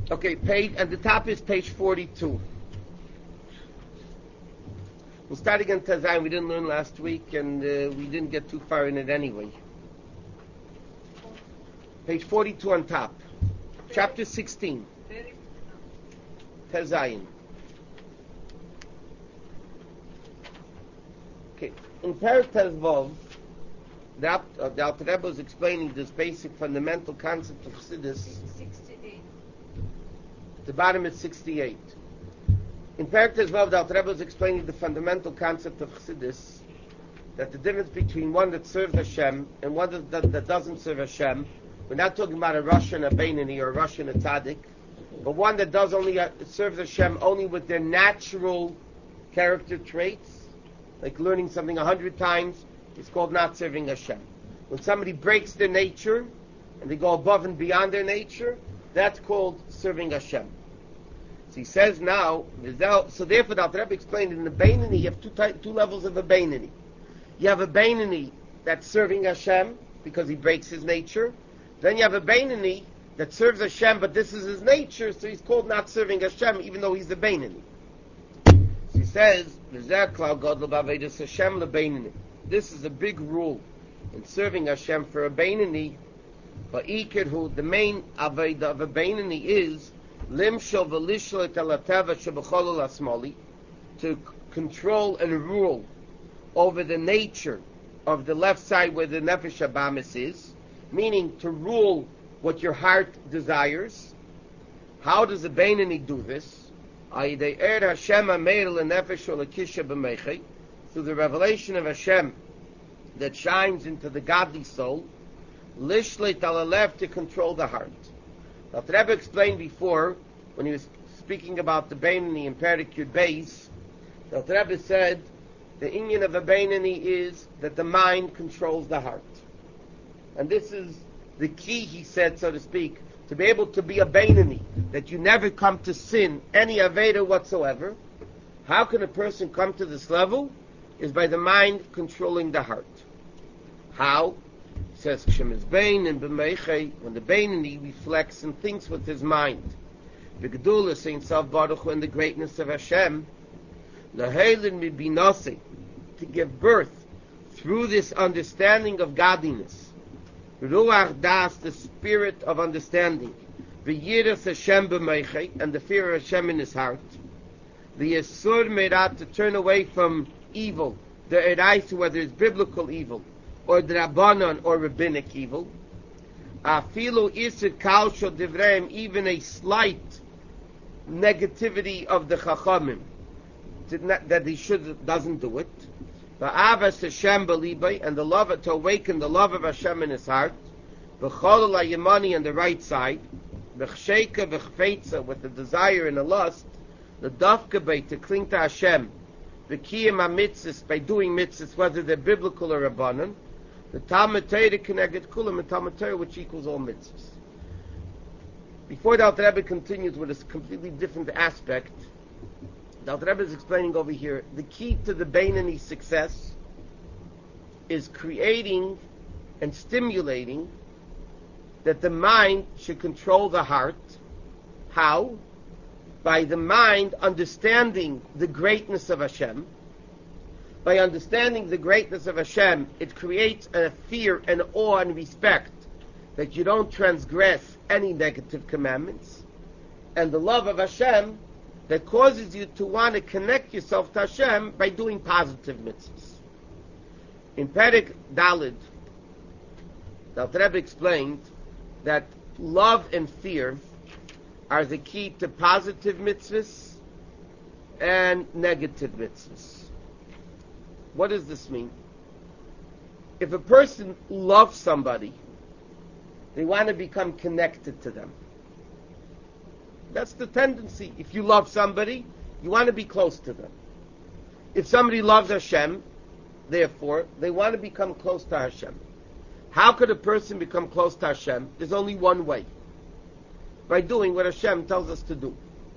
Okay, page, and the top is page 42. We'll start again Tazayim. We didn't learn last week, and we didn't get too far in it anyway. Page 42 on top. Chapter 16. Tazayim. Okay, in Perek Tezvov, the Alter Rebbe is explaining this basic fundamental concept of Chassidus. 68. The bottom is 68. In Perek Tezvov, the Alter Rebbe is explaining the fundamental concept of Chassidus, that the difference between one that serves Hashem and one that doesn't serve Hashem, we're not talking about a Russian, a Beinani, or a Russian, a Tzaddik, but one that does only serves Hashem only with their natural character traits, like learning something 100 times, it's called not serving Hashem. When somebody breaks their nature and they go above and beyond their nature, that's called serving Hashem. So he says now, so therefore the Alter Rebbe explained in the Beinani, you have two levels of a Beinani. You have a Beinani that's serving Hashem because he breaks his nature. Then you have a Beinani that serves Hashem, but this is his nature, so he's called not serving Hashem, even though he's a Beinani. So he says, this is a big rule in serving Hashem for a Beinani. But the main avodah of a Beinani is to control and rule over the nature of the left side where the Nefesh Abamis is, meaning to rule what your heart desires. How does a Beinani do this? Through the revelation of Hashem that shines into the godly soul, lishlit ala left to control the heart. Now, the Rebbe explained before, when he was speaking about the Beinani in Perek Yud Beis, the Rebbe said, the inyan of a Beinani is that the mind controls the heart. And this is the key, he said, so to speak, to be able to be a Beinani, that you never come to sin, any Aveda whatsoever. How can a person come to this level? Is by the mind controlling the heart. How? He says, when the Beinani reflects and thinks with his mind, the Gedula saying Sav Baruch Hu and the greatness of Hashem, to give birth through this understanding of godliness, Ruach Das, the spirit of understanding, the Yiras Hashem b'meichei, and the fear of Hashem in his heart, the Yesur Merat, to turn away from evil, the Erais, whether it's biblical evil, or the Rabbanon, or rabbinic evil, Afilu Isir Kal Shel Divreim, even a slight negativity of the Chachamim, that he doesn't do it. Va'avas Hashem b'libay, and the love, to awaken the love of Hashem in his heart. V'chol yamani, on the right side. V'chsheika v'chfeitza, with the desire and the lust. The dafka bay, to cling to Hashem. V'kiyim ha'mitzvahs, by doing mitzvahs, whether they're biblical or rabbanon. The Talmud Torah connected kulam, and Talmud Torah, which equals all mitzvahs. Before the Alter Rebbe continues with a completely different aspect, the Alter Rebbe is explaining over here, the key to the Beinani success is creating and stimulating that the mind should control the heart. How? By the mind understanding the greatness of Hashem. By understanding the greatness of Hashem, it creates a fear and awe and respect that you don't transgress any negative commandments. And the love of Hashem that causes you to want to connect yourself to Hashem by doing positive mitzvahs. In Perek Daled, the Alter Rebbe explained that love and fear are the key to positive mitzvahs and negative mitzvahs. What does this mean? If a person loves somebody, they want to become connected to them. That's the tendency. If you love somebody, you want to be close to them. If somebody loves Hashem, therefore, they want to become close to Hashem. How could a person become close to Hashem? There's only one way. By doing what Hashem tells us to do.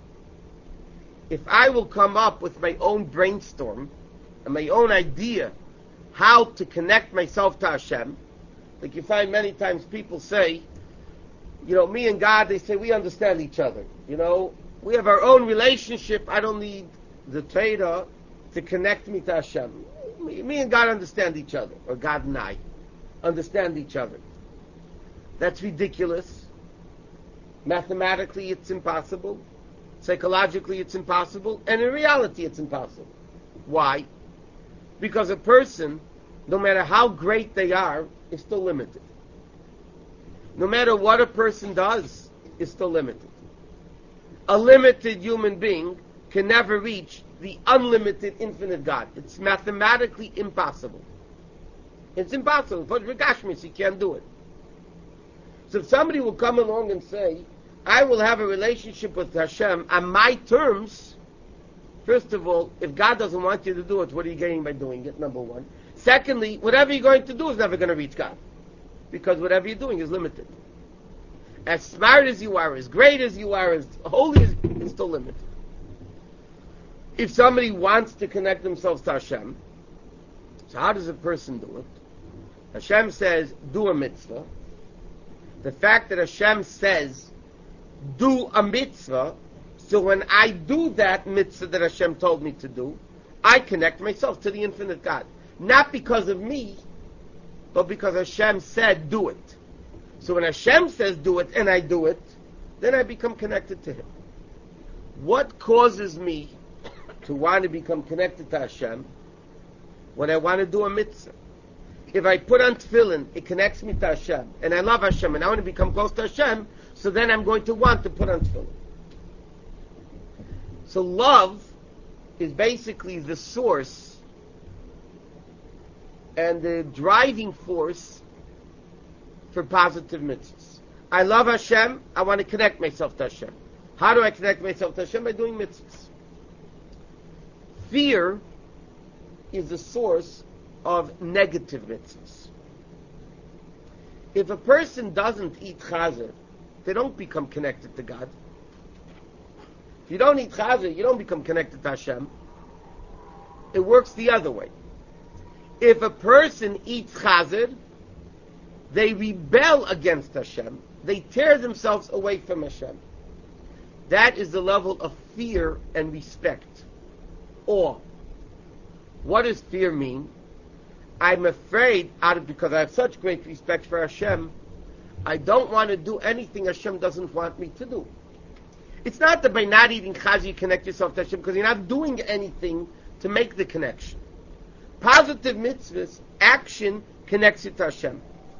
If I will come up with my own brainstorm and my own idea how to connect myself to Hashem, like you find many times people say, Me and God, they say we understand each other. We have our own relationship. I don't need the Torah to connect me to Hashem. Me and God understand each other, or God and I understand each other. That's ridiculous. Mathematically, it's impossible. Psychologically, it's impossible. And in reality, it's impossible. Why? Because a person, no matter how great they are, is still limited. No matter what a person does, is still limited. A limited human being can never reach the unlimited, infinite God. It's mathematically impossible. It's impossible. But Regashmis, you can't do it. So if somebody will come along and say, I will have a relationship with Hashem on my terms, first of all, if God doesn't want you to do it, what are you gaining by doing it, number one? Secondly, whatever you're going to do is never going to reach God. Because whatever you're doing is limited. As smart as you are, as great as you are, as holy as you are, it's still limited. If somebody wants to connect themselves to Hashem, so how does a person do it? Hashem says, do a mitzvah. The fact that Hashem says, do a mitzvah, so when I do that mitzvah that Hashem told me to do, I connect myself to the infinite God. Not because of me, but because Hashem said, do it. So when Hashem says do it, and I do it, then I become connected to Him. What causes me to want to become connected to Hashem when I want to do a mitzvah? If I put on tefillin, it connects me to Hashem, and I love Hashem, and I want to become close to Hashem, so then I'm going to want to put on tefillin. So love is basically the source and the driving force for positive mitzvahs. I love Hashem, I want to connect myself to Hashem. How do I connect myself to Hashem? By doing mitzvahs. Fear is the source of negative mitzvahs. If a person doesn't eat chazer, they don't become connected to God. If you don't eat chazer, you don't become connected to Hashem. It works the other way. If a person eats chazer, they rebel against Hashem. They tear themselves away from Hashem. That is the level of fear and respect. Awe. What does fear mean? I'm afraid, because I have such great respect for Hashem, I don't want to do anything Hashem doesn't want me to do. It's not that by not eating chaz you connect yourself to Hashem, because you're not doing anything to make the connection. Positive mitzvahs, action connects you to Hashem.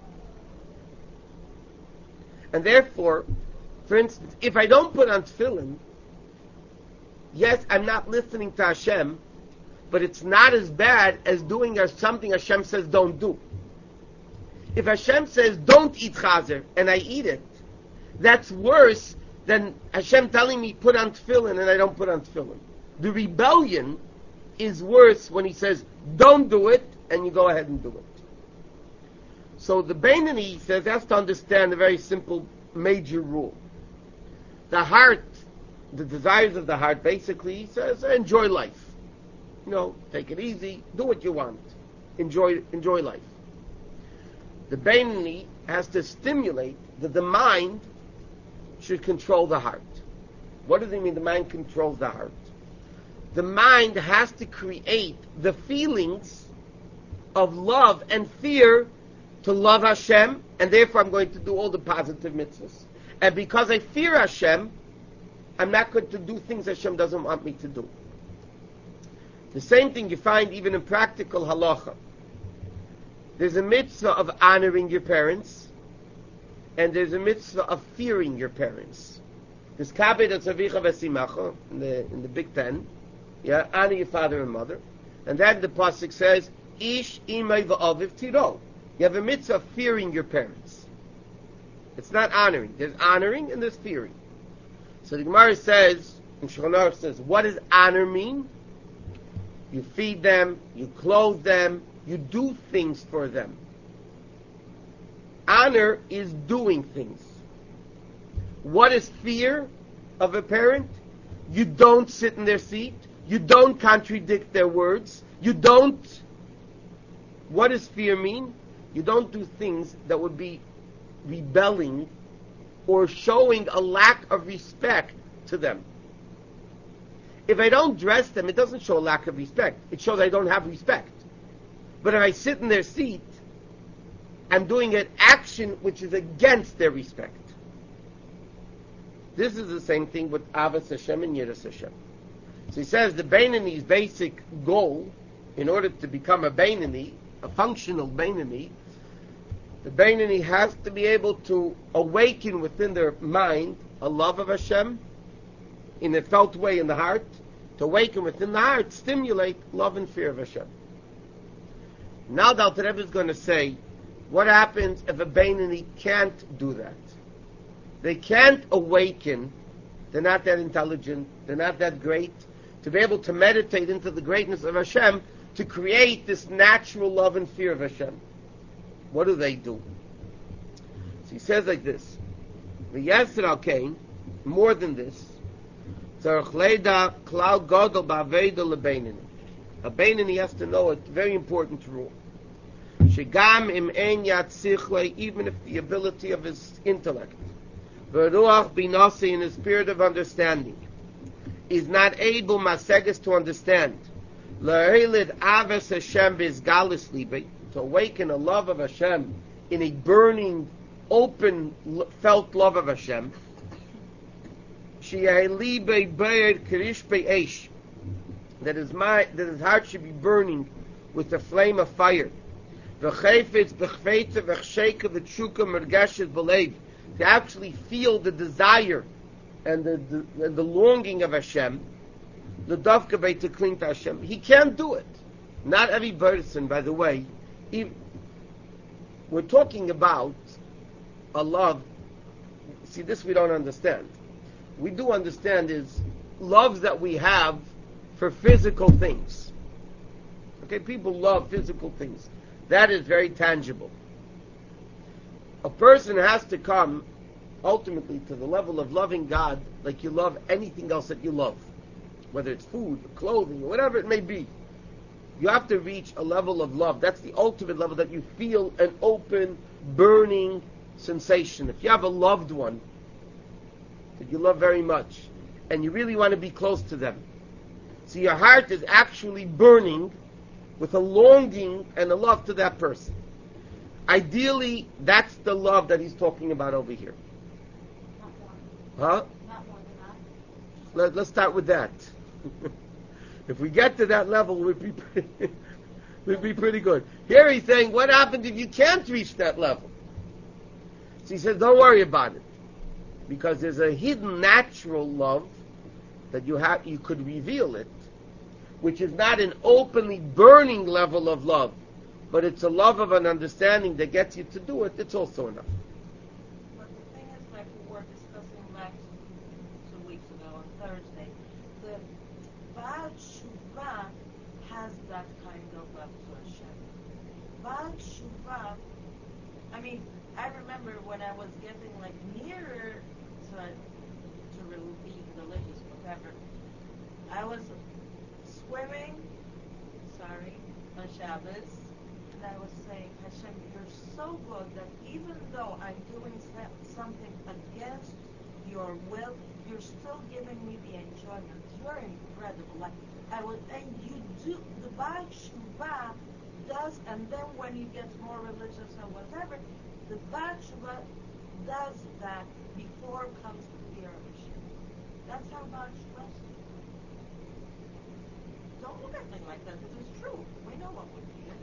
And therefore, for instance, if I don't put on tefillin, yes, I'm not listening to Hashem, but it's not as bad as doing something Hashem says don't do. If Hashem says don't eat chazer and I eat it, that's worse than Hashem telling me put on tefillin and I don't put on tefillin. The rebellion is worse when He says don't do it and you go ahead and do it. So the Beinoni says has to understand a very simple major rule. The heart, the desires of the heart, basically, he says enjoy life. Take it easy, do what you want, enjoy life. The Beinoni has to stimulate that the mind should control the heart. What does it mean the mind controls the heart? The mind has to create the feelings of love and fear to love Hashem, and therefore I'm going to do all the positive mitzvahs. And because I fear Hashem, I'm not going to do things Hashem doesn't want me to do. The same thing you find even in practical halacha. There's a mitzvah of honoring your parents, and there's a mitzvah of fearing your parents. There's kabed atzavicha v'simacha in the Big Ten. Yeah, honor your father and mother. And then the pasuk says, Ish imay v'aviv tiro. You have a mitzvah of fearing your parents. It's not honoring. There's honoring and there's fearing. So the Gemara says, and Shulchan Aruch says, what does honor mean? You feed them, you clothe them, you do things for them. Honor is doing things. What is fear of a parent? You don't sit in their seat. You don't contradict their words. You don't. What does fear mean? You don't do things that would be rebelling or showing a lack of respect to them. If I don't dress them, it doesn't show a lack of respect. It shows I don't have respect. But if I sit in their seat, I'm doing an action which is against their respect. This is the same thing with Avas Hashem and Yiras Hashem. So he says the Beinani's basic goal, in order to become a Beinani, a functional Beinani, the Beinani has to be able to awaken within their mind a love of Hashem in a felt way in the heart, to awaken within the heart, stimulate love and fear of Hashem. Now the Alter Rebbe is going to say, what happens if a Beinani can't do that? They can't awaken, they're not that intelligent, they're not that great, to be able to meditate into the greatness of Hashem, to create this natural love and fear of Hashem. What do? So he says like this, V'yesir al kain, more than this, tzarich leida klal gadol ba'aveda lebeinani. A Beinani has to know a very important rule. Shegam im ein yat sichle, even if the ability of his intellect, v'ruach binasi, in his spirit of understanding, is not able maseges to understand, la'elid aves Hashem bizgalis libe, to awaken a love of Hashem in a burning, open, felt love of Hashem, that his heart should be burning with the flame of fire. To actually feel the desire and the longing of Hashem, the dafka to cling to Hashem. He can't do it. Not every person, by the way. We're talking about a love. See, this we don't understand. We do understand is loves that we have for physical things. Okay, people love physical things. That is very tangible. A person has to come ultimately to the level of loving God like you love anything else that you love, whether it's food, or clothing, or whatever it may be. You have to reach a level of love. That's the ultimate level, that you feel an open, burning sensation. If you have a loved one that you love very much, and you really want to be close to them, so your heart is actually burning with a longing and a love to that person. Ideally, that's the love that he's talking about over here. Huh? Let's start with that. If we get to that level, we'd be pretty good. Here he's saying, what happens if you can't reach that level? So he says, don't worry about it, because there's a hidden natural love that you could reveal it, which is not an openly burning level of love, but it's a love of an understanding that gets you to do it. It's also enough. But the thing is, like we were discussing last 2 weeks ago on Thursday, the Baal Shuvah has that kind of love to Hashem. Baal Shuvah, I mean, I remember when I was getting like nearer to being religious, whatever, I was swimming, on Shabbos, and I was saying, Hashem, you're so good that even though I'm doing something against your will, you're still giving me the enjoyment. You're incredible. Like and you do the Baal Shuvah does, and then when he gets more religious or whatever, the Baal Shuvah does that before comes the fear of Hashem. That's how Baal Shuvah is. Don't look at me like that, because it's true. We know what we feel.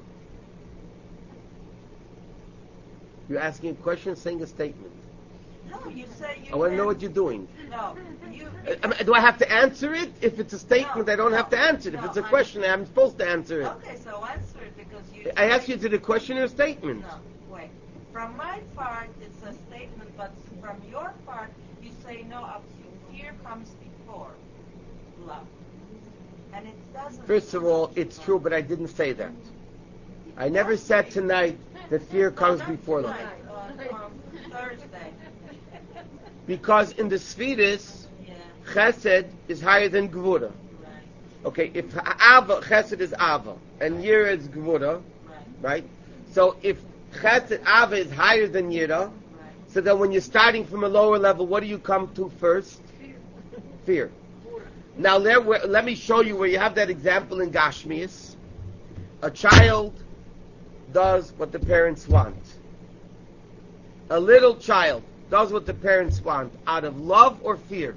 You're asking a question, saying a statement. No, you say you. I want to know what you're doing. No, you. Do I have to answer it? If it's a statement, No, I don't have to answer it. If no, it's a question, I'm supposed to answer it. Okay, so answer it, because you. I ask you to the question or a statement. No, wait. From my part, it's a statement, but from your part, you say no. Up to fear comes before love, and it doesn't. First of all, it's true, but I didn't say that. I never said tonight that fear comes before love. On Thursday. Because in the Sfiris, Chesed is higher than Gvura. Okay, if Ava, Chesed is Ava, and Yira is Gvura, right? So if Chesed, Ava is higher than Yira, so So then when you're starting from a lower level, what do you come to first? Fear. Now let me show you where you have that example in Gashmias. A child does what the parents want. A little child does what the parents want out of love or fear.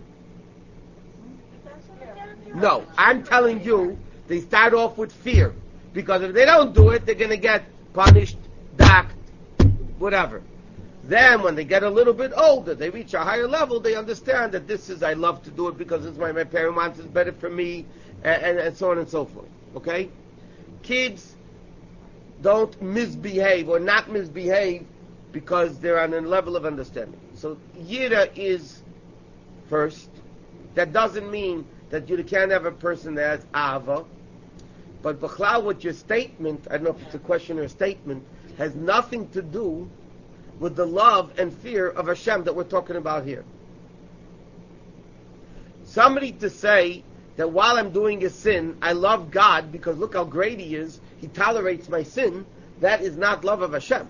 No, I'm telling you, they start off with fear. Because if they don't do it, they're going to get punished, docked, whatever. Then when they get a little bit older, they reach a higher level, they understand that this is, I love to do it because it's why my parent wants, it's better for me, and so on and so forth. Okay? Kids don't misbehave or not misbehave because they're on a level of understanding. So Yira is first. That doesn't mean that you can't have a person that has Ava. But B'chlal, with your statement, I don't know if it's a question or a statement, has nothing to do with the love and fear of Hashem that we're talking about here. Somebody to say that while I'm doing a sin, I love God because look how great He is, He tolerates my sin, that is not love of Hashem.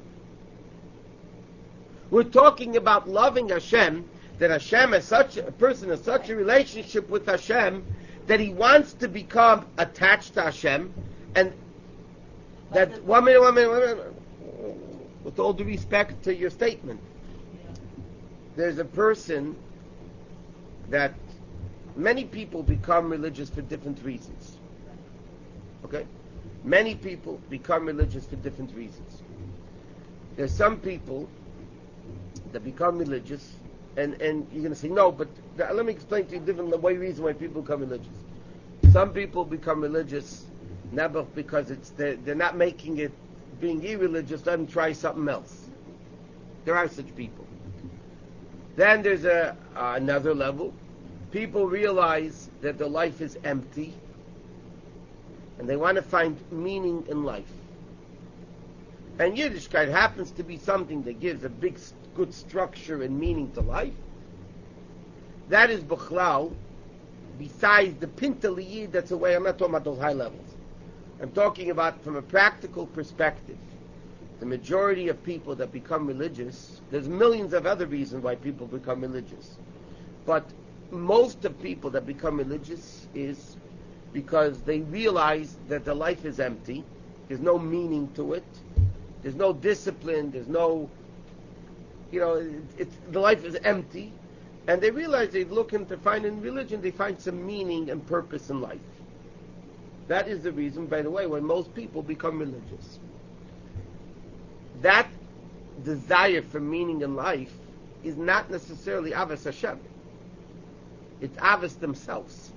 We're talking about loving Hashem, that Hashem has such a person has such a relationship with Hashem that he wants to become attached to Hashem, and that one minute. With all due respect to your statement, there's a person that many people become religious for different reasons. Okay? Many people become religious for different reasons. There's some people that become religious, and you're going to say, no, but let me explain to you different reason why people become religious. Some people become religious never because they're not making it being irreligious, let them try something else. There are such people. Then there's another level. People realize that their life is empty and they want to find meaning in life. And Yiddishkeit happens to be something that gives a big, good structure and meaning to life. That is B'chlal, besides the Pinta Yid, that's the way, I'm not talking about those high levels. I'm talking about from a practical perspective. The majority of people that become religious, there's millions of other reasons why people become religious. But most of people that become religious is because they realize that their life is empty. There's no meaning to it. There's no discipline. There's no, the life is empty. And they realize they look into find in religion, they find some meaning and purpose in life. That is the reason, by the way, when most people become religious. That desire for meaning in life is not necessarily Avos Hashem. It's Avos themselves.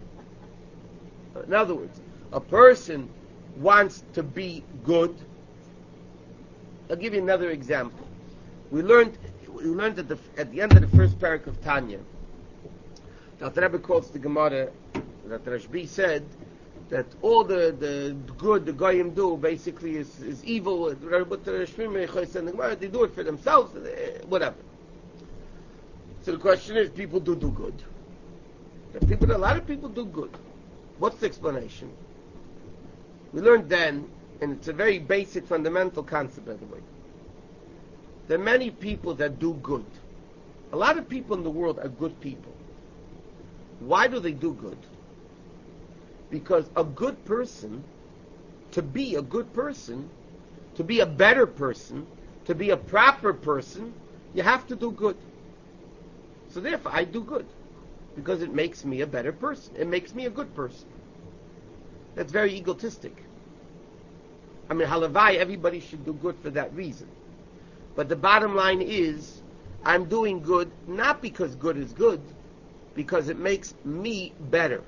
In other words, a person wants to be good. I'll give you another example. We learned at the end of the first parak of Tanya, that the Rebbe quotes the Gemara that Rashbi said that all the good the Goyim do basically is evil. But the Rashbi, they do it for themselves, whatever. So the question is, people do good. A lot of people do good. What's the explanation? We learned then, and it's a very basic, fundamental concept, by the way. There are many people that do good. A lot of people in the world are good people. Why do they do good? Because a good person, to be a good person, to be a better person, to be a proper person, you have to do good. So therefore I do good. Because it makes me a better person. It makes me a good person. That's very egotistic. I mean, halavai, everybody should do good for that reason. But the bottom line is, I'm doing good not because good is good, because it makes me better.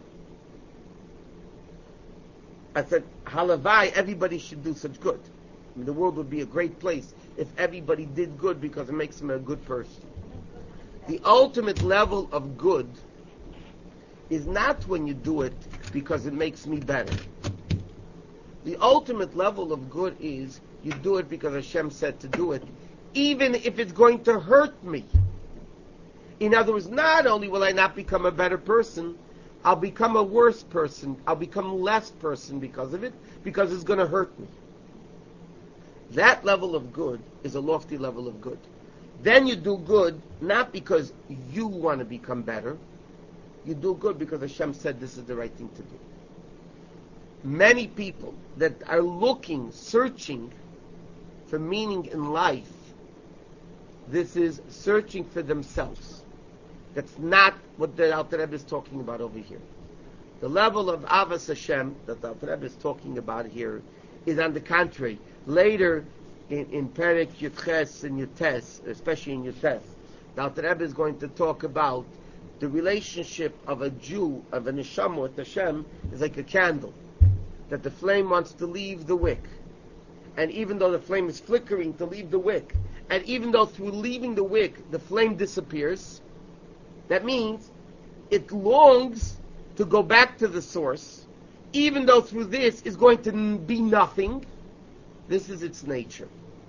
I said, halavai, everybody should do such good. I mean, the world would be a great place if everybody did good because it makes them a good person. The ultimate level of good is not when you do it because it makes me better. The ultimate level of good is you do it because Hashem said to do it, even if it's going to hurt me. In other words, not only will I not become a better person, I'll become a worse person. I'll become less person because of it, because it's going to hurt me. That level of good is a lofty level of good. Then you do good, not because you want to become better. You do good because Hashem said this is the right thing to do. Many people that are looking, searching for meaning in life, this is searching for themselves. That's not what the Alter Rebbe is talking about over here. The level of Avas Hashem that the Alter Rebbe is talking about here is on the contrary. Later in Perek Yutches and Yutes, especially in Yutes, the Alter Rebbe is going to talk about the relationship of a Jew, of a neshama with Hashem, is like a candle, that the flame wants to leave the wick. And even though the flame is flickering to leave the wick, and even though through leaving the wick the flame disappears, that means it longs to go back to the source, even though through this is going to be nothing. This is its nature.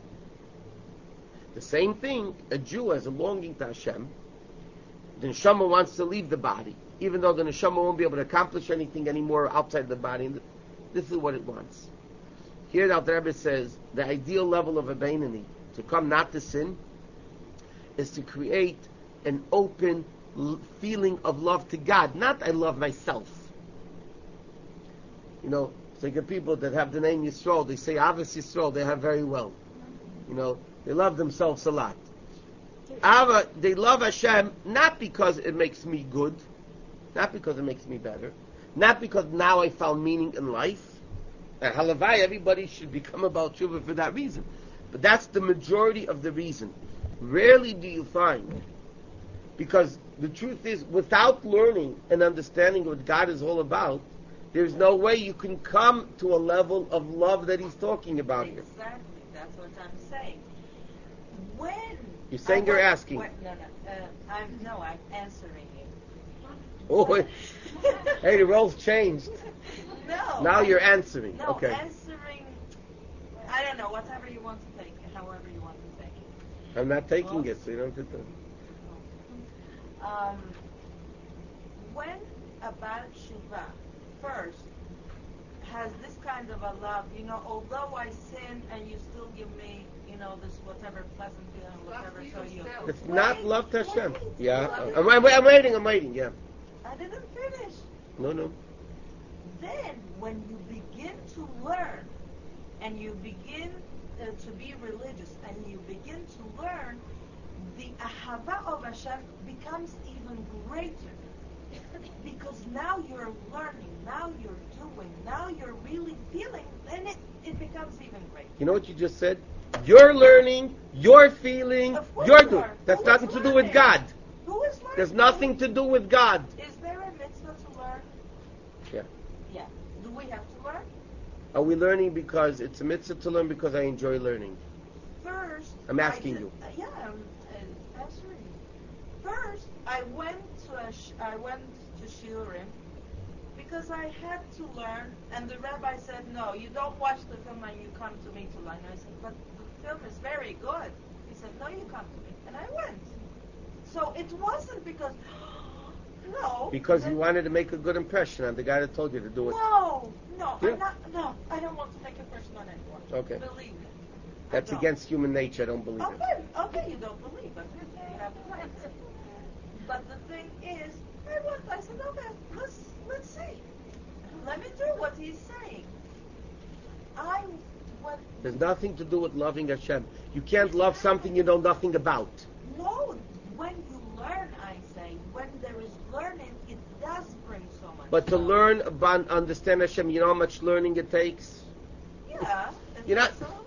The same thing, a Jew has a longing to Hashem. The neshama wants to leave the body, even though the neshama won't be able to accomplish anything anymore outside the body. This is what it wants. Here the Alter Rebbe says the ideal level of a Beinoni, to come not to sin, is to create an open feeling of love to God. Not I love myself. You know, it's like the people that have the name Yisrael, they say Avos Yisrael, they have very well. You know, they love themselves a lot. They love Hashem not because it makes me good, not because it makes me better, not because now I found meaning in life. And halavai, everybody should become about tshuva for that reason. But that's the majority of the reason. Rarely do you find, because the truth is, without learning and understanding what God is all about, there's no way you can come to a level of love that He's talking about here. Exactly, that's what I'm saying. When You're saying you're asking. I'm answering you. Oh, hey, the roles changed. No. Now you're answering. No, Okay. answering. I don't know. Whatever you want to take it, however you want to take it. I'm not taking it, so you don't have to. When a Baal Tshuva first has this kind of a love, you know, although I sin and you still give me, you know, this whatever pleasant feeling, whatever, so you. It's not love to Hashem. Wait. Yeah. I'm waiting, yeah. I didn't finish. No. Then, when you begin to learn, and you begin to be religious, and you begin to learn, the ahava of Hashem becomes even greater. Because now you're learning, now you're doing, now you're really feeling, and it becomes even greater. You know what you just said? You're learning, you're feeling, you're doing. That's nothing to do with God. Who is learning? There's nothing to do with God. Is there a mitzvah to learn? Yeah. Yeah. Do we have to learn? Are we learning because it's a mitzvah to learn because I enjoy learning? First, I'm asking you. Yeah, I'm answering you. First, I went to shiurim because I had to learn, and the rabbi said, "No, you don't watch the film and you come to me to learn." I said, "But the film is very good." He said, "No, you come to me," and I went. So it wasn't because no. Because you wanted to make a good impression on the guy that told you to do it. No, Yeah. I don't want to make a impression on anyone. Okay. Believe me. That's against human nature. I don't believe it. Okay, you don't believe it. You have right. But the thing is, I said, okay, let's see. Let me do what he's saying. There's nothing to do with loving Hashem. You can't love something you know nothing about. No, when you learn, I say, when there is learning, it does bring so much. But to love. learn about, understand Hashem, you know how much learning it takes? Yeah. You're not. It's a lot.